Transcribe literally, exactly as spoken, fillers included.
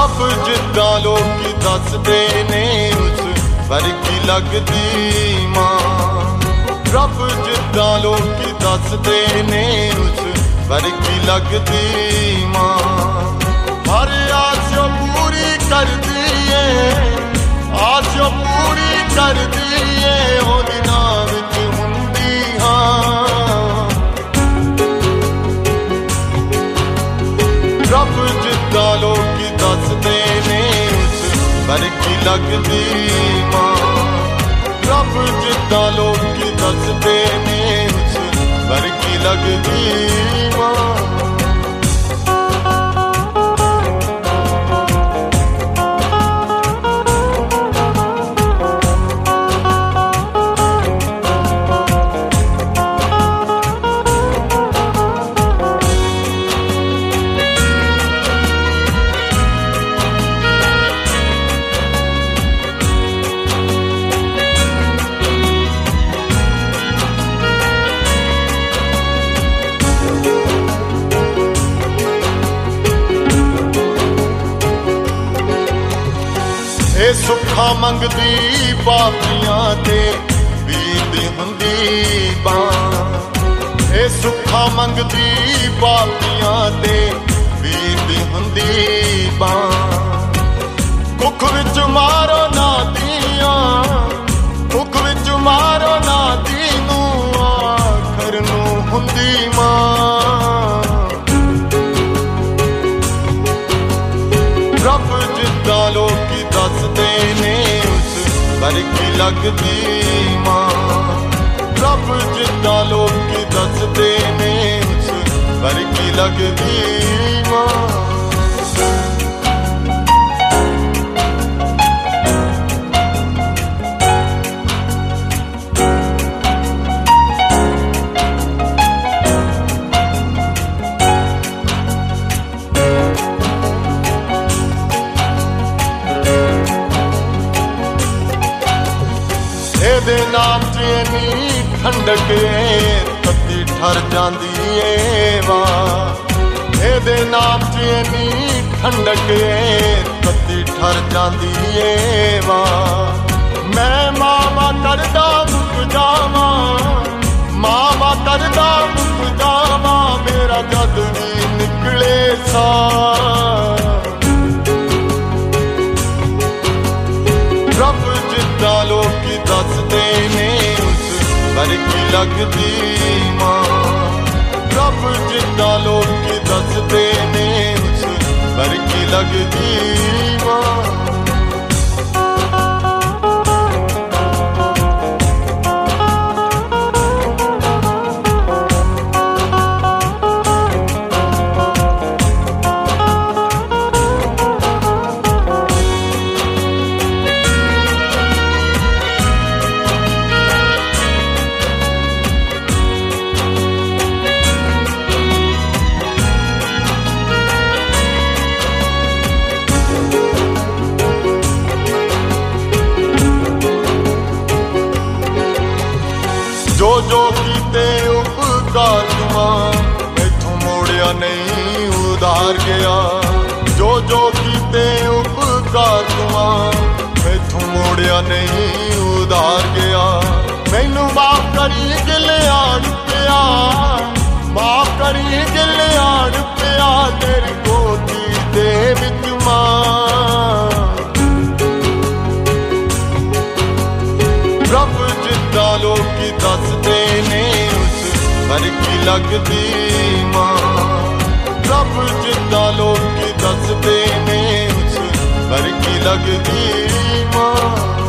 ਰੱਬ ਜਿੱਦਾਂ ਲੋਕੀ ਦੱਸਦੇ ਨੇ ਉਸ ਵਰਗੀ ਲੱਗਦੀ ਮਾਂ। ਰੱਬ ਜਿੱਦਾਂ ਲੋਕੀ ਦੱਸਦੇ ਨੇ ਉਸ ਵਰਗੀ ਲੱਗਦੀ ਮਾਂ। ਹਰ ਆਸ ਪੂਰੀ ਕਰਦੀ ਏ, ਆਸ ਪੂਰੀ ਕਰਦੀ ਏ, ਉਹਦੇ ਨਾਂ ਵਿੱਚ ਹੁੰਦੀ ਹਾਂ। ਰੱਬ ਜਿੱਦਾਂ ਲੋਕੀ ਦੱਸਦੇ ਨੇ ਉਸ ਵਰਗੀ ਲੱਗਦੀ ਮਾਂ। ਰੱਬ ਜਿੱਦਾਂ ਲੋਕੀ ਦੱਸਦੇ ਨੇ ਉਸ ਵਰਗੀ ਲੱਗਦੀ ਮਾਂ। ਇਹ ਸੁੱਖਾਂ ਮੰਗਦੀ ਪਾਪੀਆਂ ਤੇ ਬੀਬੀ ਹੁੰਦੀ ਬਾਂ। ਇਹ ਸੁੱਖਾਂ ਮੰਗਦੀ ਪਾਪੀਆਂ ਤੇ ਬੀਬੀ ਹੁੰਦੀ ਬਾਂ। ਕੁੱਖ ਵਿੱਚ ਮਾਰੋ ਨਾ ਧੀਆਂ, ਕੁੱਖ ਵਿੱਚ ਮਾਰੋ ਨਾ ਧੀ ਨੂੰ, ਆਖਰ ਨੂੰ ਹੁੰਦੀ ਮਾਂ। ਰੱਬ ਜਿੱਦਾਂ ਲੋਕੀ ਦੱਸਦੇ ਨੇ ਉਸ ਵਰਗੀ ਲੱਗਦੀ ਮਾਂ। ਰੱਬ ਜਿੱਦਾਂ ਲੋਕੀ ਦੱਸਦੇ ਨੇ ਉਸ ਵਰਗੀ ਲੱਗਦੀ ਮਾਂ। ਇਹਦੇ ਨਾਮ 'ਚ ਇੰਨੀ ਠੰਡਕ ਏ, ਤੱਤੀ ਠਰ ਜਾਂਦੀ ਏ ਵਾਂ। ਇਹਦੇ ਨਾਮ 'ਚ ਇੰਨੀ ਠੰਡਕ ਏ, ਤੱਤੀ ਠਰ ਜਾਂਦੀ ਏ ਵਾਂ। ਮੈਂ ਮਾਵਾ ਕਰਦਾ ਮੁੱਕ ਜਾਵਾਂ, ਮਾਵਾ ਕਰਦਾ ਮੁੱਕ ਜਾਵਾਂ, ਮੇਰਾ ਜਦ ਵੀ ਨਿਕਲੇ ਸਾਹ। ਰੱਬ ਜਿੱਦਾਂ ਲੋਕੀ ਦੱਸਦੇ ਨੇ ਉਸ ਵਰਗੀ ਲੱਗਦੀ ਮਾਂ। ਰੱਬ ਜਿੱਦਾਂ ਲੋਕੀ ਦੱਸਦੇ ਨੇ ਉਸ ਵਰਗੀ ਲੱਗਦੀ ਮਾਂ। ਜੋ ਜੋ ਕੀਤੇ ਉਪਕਾਰ ਤੁਮਾਂ, ਮੈਥੋਂ ਮੋੜਿਆ ਨਹੀਂ ਉਧਾਰ ਗਿਆ। ਜੋ ਜੋ ਕੀਤੇ ਉਪਕਾਰ ਤੁਮਾਂ, ਮੈਥੋਂ ਮੋੜਿਆ ਨਹੀਂ ਉਧਾਰ ਗਿਆ। ਮੈਨੂੰ ਮਾਫ਼ ਕਰੀ ਗਿਲਿਆੜ ਪਿਆ, ਮਾਫ਼ ਕਰੀ ਗਿਲਿਆੜ ਪਿਆ, ਤੇਰੀ ਗੋਦੀ ਦੇ ਵਿੱਚ ਮਾਂ। ਰੱਬ ਜਿੱਦਾਂ ਲੋਕੀ ਦੱਸਦੇ ਨੇ ਉਸ ਵਰਗੀ ਲੱਗਦੀ ਮਾਂ। ਰੱਬ ਜਿੱਦਾਂ ਲੋਕੀ ਦੱਸਦੇ ਨੇ ਉਸ ਵਰਗੀ ਲੱਗਦੀ ਮਾਂ।